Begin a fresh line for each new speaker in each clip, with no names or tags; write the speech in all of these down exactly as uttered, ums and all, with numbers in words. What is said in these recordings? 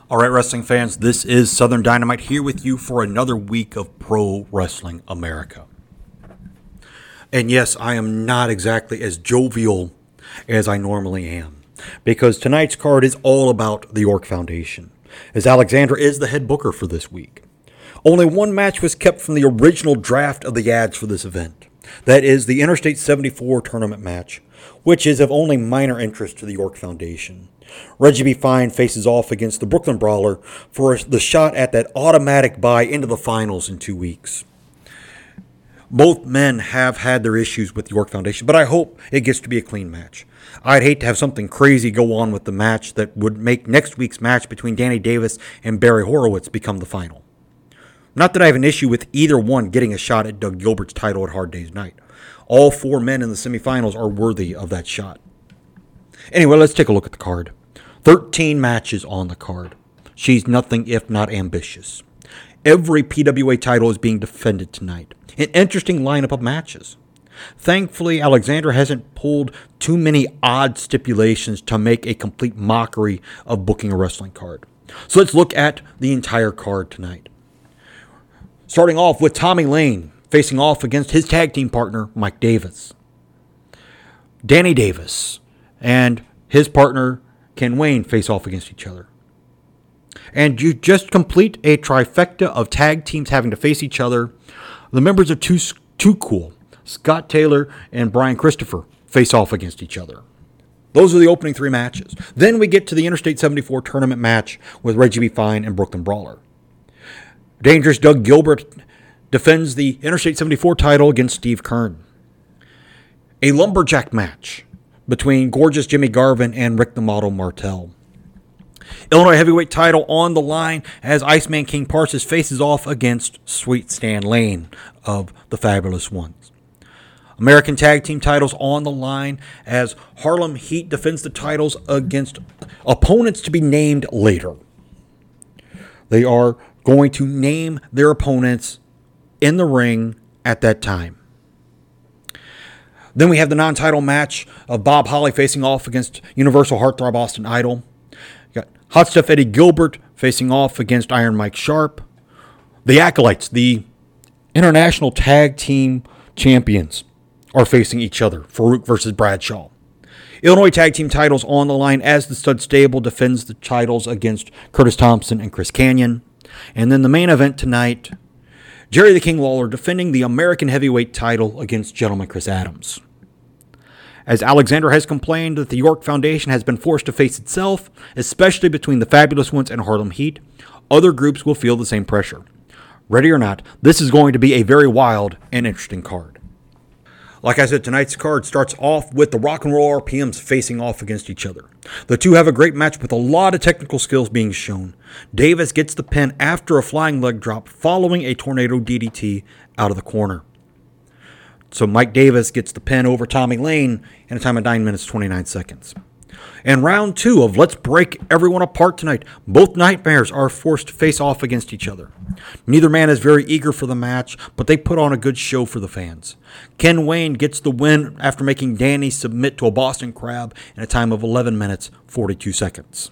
All right, wrestling fans, this is Southern Dynamite here with you for another week of Pro Wrestling America. And yes, I am not exactly as jovial as I normally am, because tonight's card is all about the York Foundation, as Alexandra is the head booker for this week. Only one match was kept from the original draft of the ads for this event. That is the Interstate seventy-four tournament match, which is of only minor interest to the York Foundation. Reggie B. Fine faces off against the Brooklyn Brawler for the shot at that automatic bye into the finals in two weeks. Both men have had their issues with the York Foundation, but I hope it gets to be a clean match. I'd hate to have something crazy go on with the match that would make next week's match between Danny Davis and Barry Horowitz become the final. Not that I have an issue with either one getting a shot at Doug Gilbert's title at Hard Day's Night. All four men in the semifinals are worthy of that shot. Anyway, let's take a look at the card. thirteen matches on the card. She's nothing if not ambitious. Every P W A title is being defended tonight. An interesting lineup of matches. Thankfully, Alexandra hasn't pulled too many odd stipulations to make a complete mockery of booking a wrestling card. So let's look at the entire card tonight. Starting off with Tommy Lane facing off against his tag team partner, Mike Davis. Danny Davis and his partner, Ken Wayne, face off against each other. And you just complete a trifecta of tag teams having to face each other. The members of Too, Too Cool, Scott Taylor and Brian Christopher, face off against each other. Those are the opening three matches. Then we get to the Interstate seventy-four tournament match with Reggie B. Fine and Brooklyn Brawler. Dangerous Doug Gilbert defends the Interstate seventy-four title against Steve Kern. A lumberjack match between Gorgeous Jimmy Garvin and Rick the Model Martel. Illinois heavyweight title on the line as Iceman King Parsons faces off against Sweet Stan Lane of the Fabulous Ones. American tag team titles on the line as Harlem Heat defends the titles against opponents to be named later. They are going to name their opponents in the ring at that time. Then we have the non-title match of Bob Holly facing off against Universal Heartthrob Austin Idol. You got Hot Stuff Eddie Gilbert facing off against Iron Mike Sharp. The Acolytes, the international tag team champions, are facing each other. Farouk versus Bradshaw. Illinois tag team titles on the line as the Stud Stable defends the titles against Curtis Thompson and Chris Kanyon. And then the main event tonight, Jerry the King Lawler defending the American heavyweight title against Gentleman Chris Adams. As Alexandra has complained that the York Foundation has been forced to face itself, especially between the Fabulous Ones and Harlem Heat, other groups will feel the same pressure. Ready or not, this is going to be a very wild and interesting card. Like I said, tonight's card starts off with the Rock and Roll R P Ms facing off against each other. The two have a great match with a lot of technical skills being shown. Davis gets the pin after a flying leg drop following a tornado D D T out of the corner. So Mike Davis gets the pin over Tommy Lane in a time of nine minutes, twenty-nine seconds. And round two of Let's Break Everyone Apart tonight, both Nightmares are forced to face off against each other. Neither man is very eager for the match, but they put on a good show for the fans. Ken Wayne gets the win after making Danny submit to a Boston Crab in a time of eleven minutes, forty-two seconds.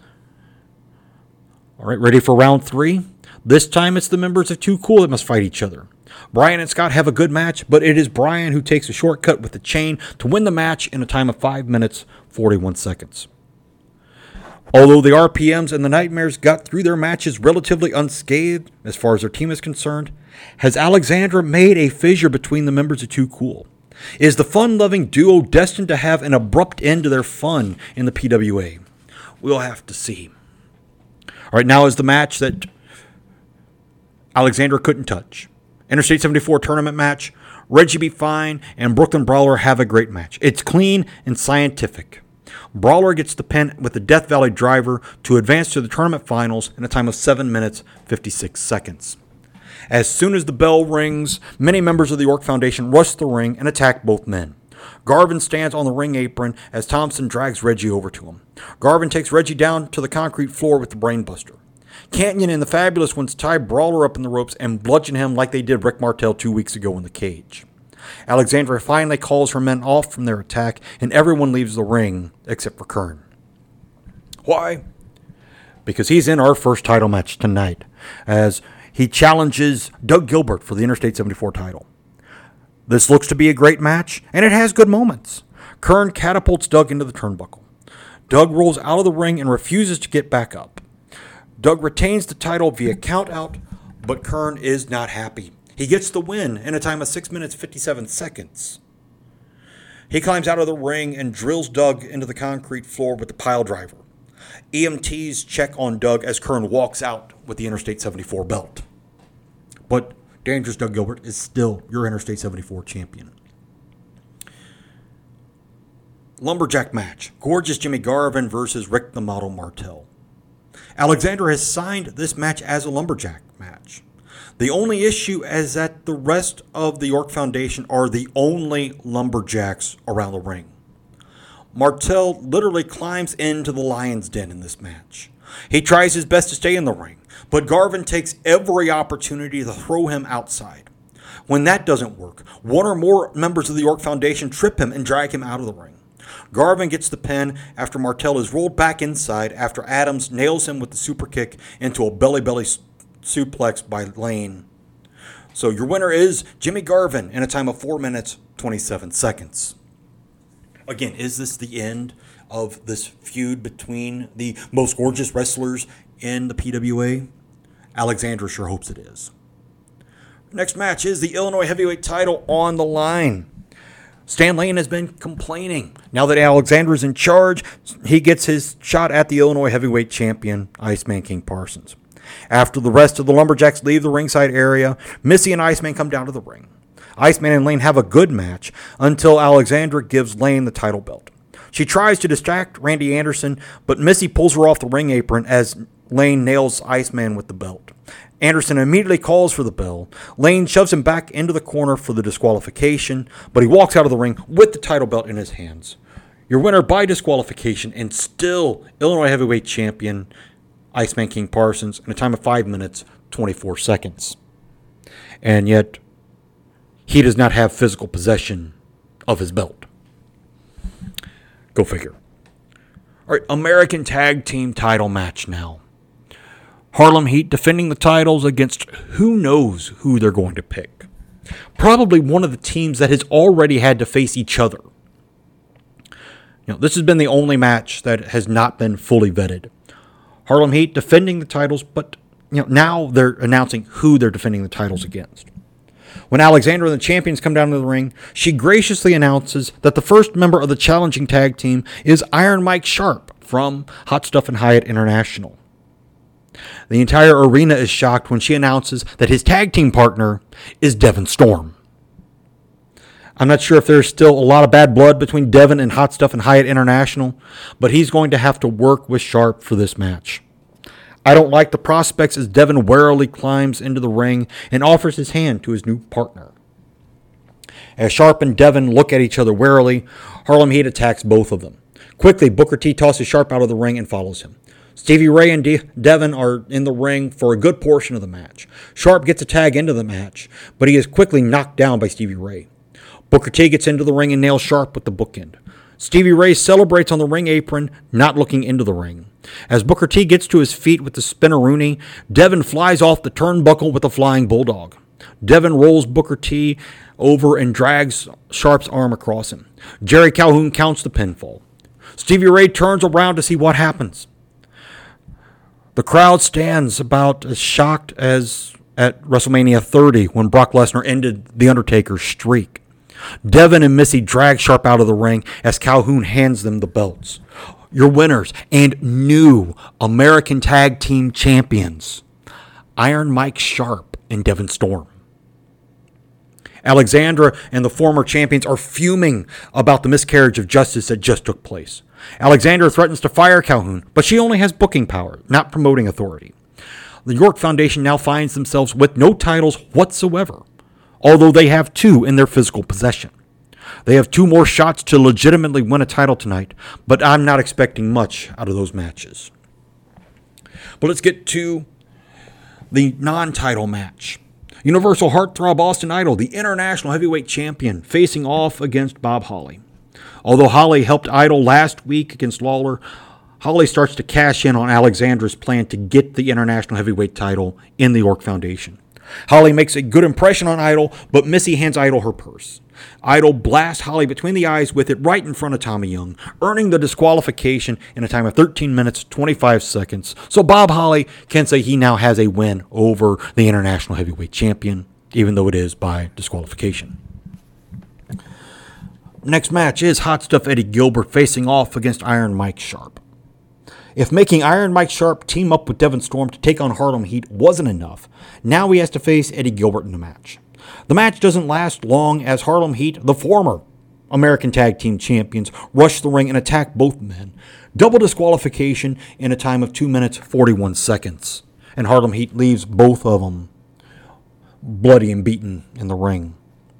All right, ready for round three? This time it's the members of Too Cool that must fight each other. Brian and Scott have a good match, but it is Brian who takes a shortcut with the chain to win the match in a time of five minutes, forty-one seconds. Although the R P Ms and the Nightmares got through their matches relatively unscathed as far as their team is concerned, has Alexandra made a fissure between the members of Too Cool? Is the fun-loving duo destined to have an abrupt end to their fun in the P W A? We'll have to see. All right, now is the match that Alexandra couldn't touch. Interstate seventy-four tournament match. Reggie B. Fine and Brooklyn Brawler have a great match. It's clean and scientific. Brawler gets the pin with the Death Valley Driver to advance to the tournament finals in a time of seven minutes, fifty-six seconds. As soon as the bell rings, many members of the York Foundation rush the ring and attack both men. Garvin stands on the ring apron as Thompson drags Reggie over to him. Garvin takes Reggie down to the concrete floor with the brainbuster. Kanyon and the Fabulous Ones tie Brawler up in the ropes and bludgeon him like they did Rick Martel two weeks ago in the cage. Alexandra finally calls her men off from their attack, and everyone leaves the ring except for Kern. Why? because he's in our first title match tonight as he challenges Doug Gilbert for the Interstate seventy-four title. This looks to be a great match, and it has good moments. Kern catapults Doug into the turnbuckle. Doug rolls out of the ring and refuses to get back up. Doug retains the title via countout, but Kern is not happy. He gets the win in a time of six minutes, fifty-seven seconds. He climbs out of the ring and drills Doug into the concrete floor with the pile driver. E M Ts check on Doug as Kern walks out with the Interstate seventy-four belt. But Dangerous Doug Gilbert is still your Interstate seventy-four champion. Lumberjack match. Gorgeous Jimmy Garvin versus Rick the Model Martel. Alexander has signed this match as a lumberjack match. The only issue is that the rest of the York Foundation are the only lumberjacks around the ring. Martel literally climbs into the lion's den in this match. He tries his best to stay in the ring, but Garvin takes every opportunity to throw him outside. When that doesn't work, one or more members of the York Foundation trip him and drag him out of the ring. Garvin gets the pin after Martel is rolled back inside after Adams nails him with the super kick into a belly-belly suplex by Lane. So your winner is Jimmy Garvin in a time of four minutes, twenty-seven seconds. Again, is this the end of this feud between the most gorgeous wrestlers in the P W A? Alexander sure hopes it is. Next match is the Illinois Heavyweight title on the line. Stan Lane has been complaining. Now that Alexander is in charge, he gets his shot at the Illinois Heavyweight champion, Iceman King Parsons. After the rest of the Lumberjacks leave the ringside area, Missy and Iceman come down to the ring. Iceman and Lane have a good match until Alexandra gives Lane the title belt. She tries to distract Randy Anderson, but Missy pulls her off the ring apron as Lane nails Iceman with the belt. Anderson immediately calls for the bell. Lane shoves him back into the corner for the disqualification, but he walks out of the ring with the title belt in his hands. Your winner by disqualification and still Illinois Heavyweight Champion, Iceman King Parsons, in a time of five minutes, twenty-four seconds. And yet, he does not have physical possession of his belt. Go figure. All right, American Tag Team title match now. Harlem Heat defending the titles against who knows who they're going to pick. Probably one of the teams that has already had to face each other. You know, this has been the only match that has not been fully vetted. Harlem Heat defending the titles, but you know, now they're announcing who they're defending the titles against. When Alexandra and the champions come down to the ring, she graciously announces that the first member of the challenging tag team is Iron Mike Sharp from Hot Stuff and Hyatt International. The entire arena is shocked when she announces that his tag team partner is Devon Storm. I'm not sure if there's still a lot of bad blood between Devon and Hot Stuff and Hyatt International, but he's going to have to work with Sharp for this match. I don't like the prospects as Devon warily climbs into the ring and offers his hand to his new partner. As Sharp and Devon look at each other warily, Harlem Heat attacks both of them. Quickly, Booker T tosses Sharp out of the ring and follows him. Stevie Ray and De- Devon are in the ring for a good portion of the match. Sharp gets a tag into the match, but he is quickly knocked down by Stevie Ray. Booker T gets into the ring and nails Sharp with the bookend. Stevie Ray celebrates on the ring apron, not looking into the ring. As Booker T gets to his feet with the spinneroonie, Devon flies off the turnbuckle with a flying bulldog. Devon rolls Booker T over and drags Sharp's arm across him. Jerry Calhoun counts the pinfall. Stevie Ray turns around to see what happens. The crowd stands about as shocked as at WrestleMania thirty when Brock Lesnar ended The Undertaker's streak. Devon and Missy drag Sharp out of the ring as Calhoun hands them the belts. Your winners and new American Tag Team Champions, Iron Mike Sharp and Devon Storm. Alexandra and the former champions are fuming about the miscarriage of justice that just took place. Alexandra threatens to fire Calhoun, but she only has booking power, not promoting authority. The York Foundation now finds themselves with no titles whatsoever, although they have two in their physical possession. They have two more shots to legitimately win a title tonight, but I'm not expecting much out of those matches. But let's get to the non-title match. Universal Heartthrob Austin Idol, the International Heavyweight Champion, facing off against Bob Holly. Although Holly helped Idol last week against Lawler, Holly starts to cash in on Alexandra's plan to get the International Heavyweight title in the York Foundation. Holly makes a good impression on Idol, but Missy hands Idol her purse. Idol blasts Holly between the eyes with it right in front of Tommy Young, earning the disqualification in a time of thirteen minutes, twenty-five seconds. So Bob Holly can say he now has a win over the International Heavyweight Champion, even though it is by disqualification. Next match is Hot Stuff Eddie Gilbert facing off against Iron Mike Sharp. If making Iron Mike Sharp team up with Devon Storm to take on Harlem Heat wasn't enough, now he has to face Eddie Gilbert in the match. The match doesn't last long as Harlem Heat, the former American Tag Team Champions, rush the ring and attack both men. Double disqualification in a time of two minutes, forty-one seconds. And Harlem Heat leaves both of them bloody and beaten in the ring.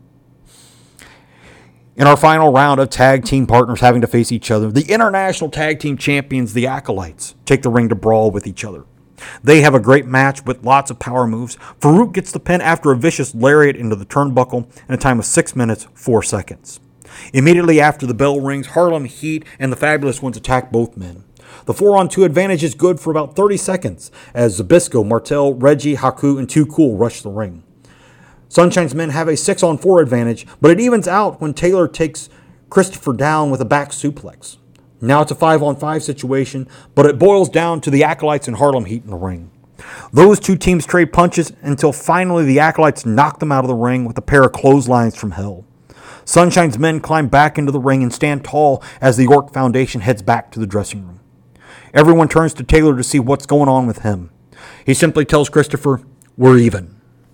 In our final round of tag team partners having to face each other, the International Tag Team Champions, the Acolytes, take the ring to brawl with each other. They have a great match with lots of power moves. Farouk gets the pin after a vicious lariat into the turnbuckle in a time of six minutes, four seconds. Immediately after the bell rings, Harlem Heat and the Fabulous Ones attack both men. The four on two advantage is good for about thirty seconds as Zbyszko, Martel, Reggie, Haku, and Too Cool rush the ring. Sunshine's men have a six on four advantage, but it evens out when Taylor takes Christopher down with a back suplex. Now it's a five on five situation, but it boils down to the Acolytes and Harlem Heat in the ring. Those two teams trade punches until finally the Acolytes knock them out of the ring with a pair of clotheslines from hell. Sunshine's men climb back into the ring and stand tall as the York Foundation heads back to the dressing room. Everyone turns to Taylor to see what's going on with him. He simply tells Christopher, "We're even."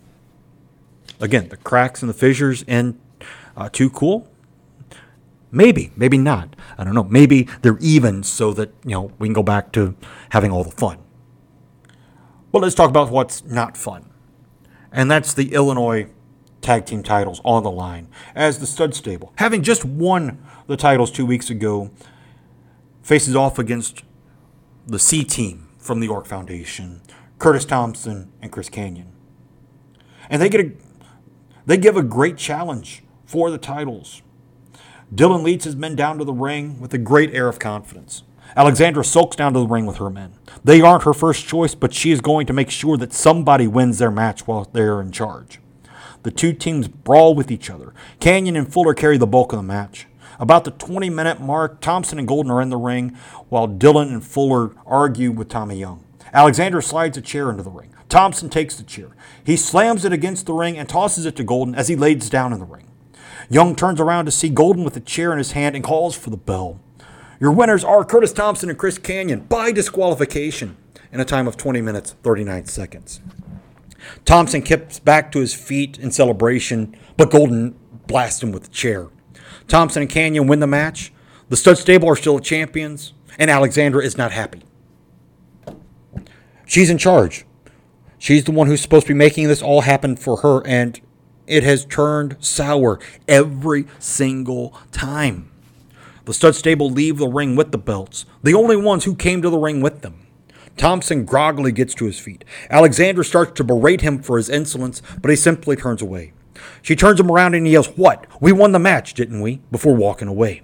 Again, the cracks and the fissures in uh, Too Cool? Maybe, maybe not. I don't know. Maybe they're even so that, you know, we can go back to having all the fun. Well, let's talk about what's not fun. And that's the Illinois tag team titles on the line as the Stud Stable, having just won the titles two weeks ago, faces off against the C Team from the York Foundation, Curtis Thompson and Chris Kanyon. And they get a They give a great challenge for the titles. Dylan leads his men down to the ring with a great air of confidence. Alexandra sulks down to the ring with her men. They aren't her first choice, but she is going to make sure that somebody wins their match while they're in charge. The two teams brawl with each other. Kanyon and Fuller carry the bulk of the match. About the twenty-minute mark, Thompson and Golden are in the ring, while Dylan and Fuller argue with Tommy Young. Alexandra slides a chair into the ring. Thompson takes the chair. He slams it against the ring and tosses it to Golden as he lays down in the ring. Young turns around to see Golden with the chair in his hand and calls for the bell. Your winners are Curtis Thompson and Chris Kanyon by disqualification in a time of twenty minutes, thirty-nine seconds. Thompson kips back to his feet in celebration, but Golden blasts him with the chair. Thompson and Kanyon win the match. The Stud Stable are still champions, and Alexandra is not happy. She's in charge. She's the one who's supposed to be making this all happen for her, and it has turned sour every single time. The Stud Stable leave the ring with the belts, the only ones who came to the ring with them. Thompson groggily gets to his feet. Alexandra starts to berate him for his insolence, but he simply turns away. She turns him around and he yells, "What? We won the match, didn't we?" before walking away.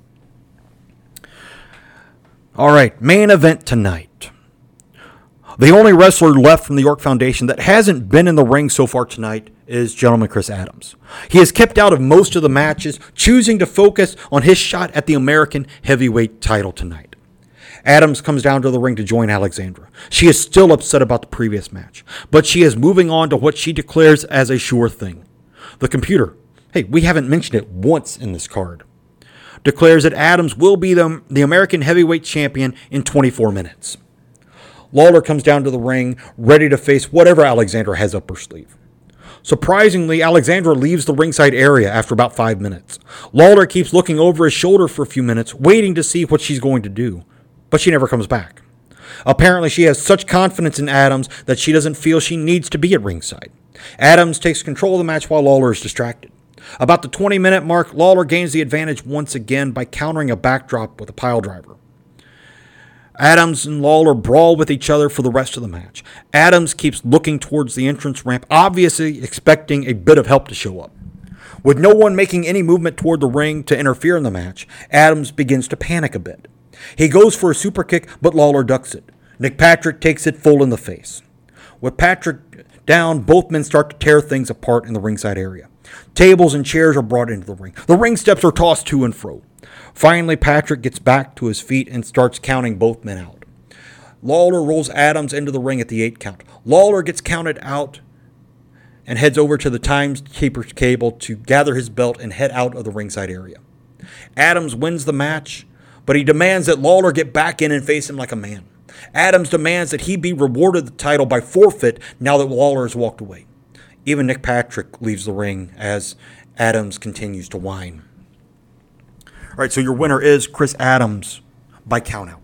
All right, main event tonight. The only wrestler left from the York Foundation that hasn't been in the ring so far tonight is gentleman Chris Adams. He is kept out of most of the matches, choosing to focus on his shot at the American Heavyweight title tonight. Adams comes down to the ring to join Alexandra. She is still upset about the previous match, but she is moving on to what she declares as a sure thing. The computer, hey, we haven't mentioned it once in this card, declares that Adams will be the, the American Heavyweight Champion in twenty-four minutes. Lawler comes down to the ring, ready to face whatever Alexandra has up her sleeve. Surprisingly, Alexandra leaves the ringside area after about five minutes. Lawler keeps looking over his shoulder for a few minutes, waiting to see what she's going to do, but she never comes back. Apparently, she has such confidence in Adams that she doesn't feel she needs to be at ringside. Adams takes control of the match while Lawler is distracted. About the twenty-minute mark, Lawler gains the advantage once again by countering a backdrop with a piledriver. Adams and Lawler brawl with each other for the rest of the match. Adams keeps looking towards the entrance ramp, obviously expecting a bit of help to show up. With no one making any movement toward the ring to interfere in the match, Adams begins to panic a bit. He goes for a super kick, but Lawler ducks it. Nick Patrick takes it full in the face. With Patrick down, both men start to tear things apart in the ringside area. Tables and chairs are brought into the ring. The ring steps are tossed to and fro. Finally, Patrick gets back to his feet and starts counting both men out. Lawler rolls Adams into the ring at the eight count. Lawler gets counted out and heads over to the timekeeper's table to gather his belt and head out of the ringside area. Adams wins the match, but he demands that Lawler get back in and face him like a man. Adams demands that he be rewarded the title by forfeit now that Lawler has walked away. Even Nick Patrick leaves the ring as Adams continues to whine. All right, so your winner is Chris Adams by countout.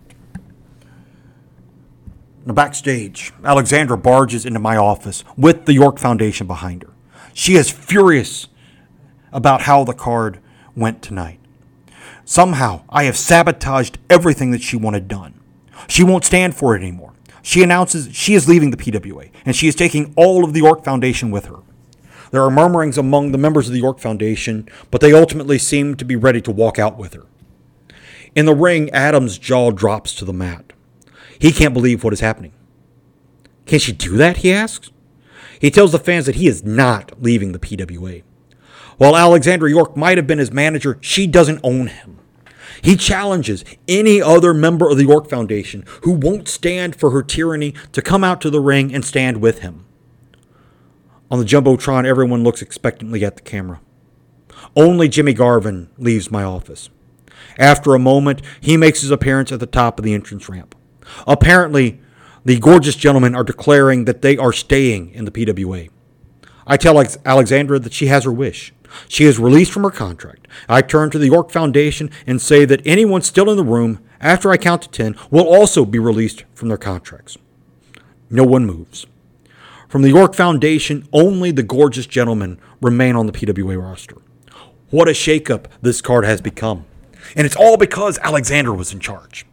Now backstage, Alexandra barges into my office with the York Foundation behind her. She is furious about how the card went tonight. Somehow, I have sabotaged everything that she wanted done. She won't stand for it anymore. She announces she is leaving the P W A, and she is taking all of the York Foundation with her. There are murmurings among the members of the York Foundation, but they ultimately seem to be ready to walk out with her. In the ring, Adams' jaw drops to the mat. He can't believe what is happening. Can she do that, he asks. He tells the fans that he is not leaving the P W A. While Alexandra York might have been his manager, she doesn't own him. He challenges any other member of the York Foundation who won't stand for her tyranny to come out to the ring and stand with him. On the Jumbotron, everyone looks expectantly at the camera. Only Jimmy Garvin leaves my office. After a moment, he makes his appearance at the top of the entrance ramp. Apparently, the gorgeous gentlemen are declaring that they are staying in the P W A. I tell Alexandra that she has her wish. She is released from her contract. I turn to the York Foundation and say that anyone still in the room after I count to ten will also be released from their contracts. No one moves. From the York Foundation, only the gorgeous gentlemen remain on the P W A roster. What a shakeup this card has become. And it's all because Alexandra was in charge.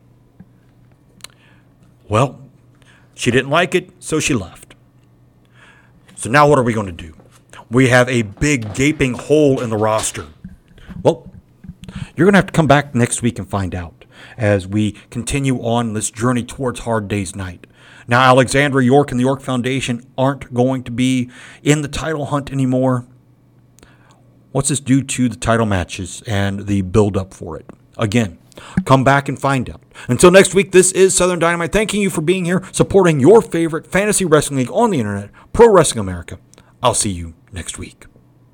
Well, she didn't like it, so she left. So now what are we going to do? We have a big gaping hole in the roster. Well, you're going to have to come back next week and find out as we continue on this journey towards Hard Day's Night. Now, Alexandra York and the York Foundation aren't going to be in the title hunt anymore. What's this due to the title matches and the build-up for it? Again, come back and find out. Until next week, this is Southern Dynamite. Thanking you for being here, supporting your favorite fantasy wrestling league on the internet, Pro Wrestling America. I'll see you next week.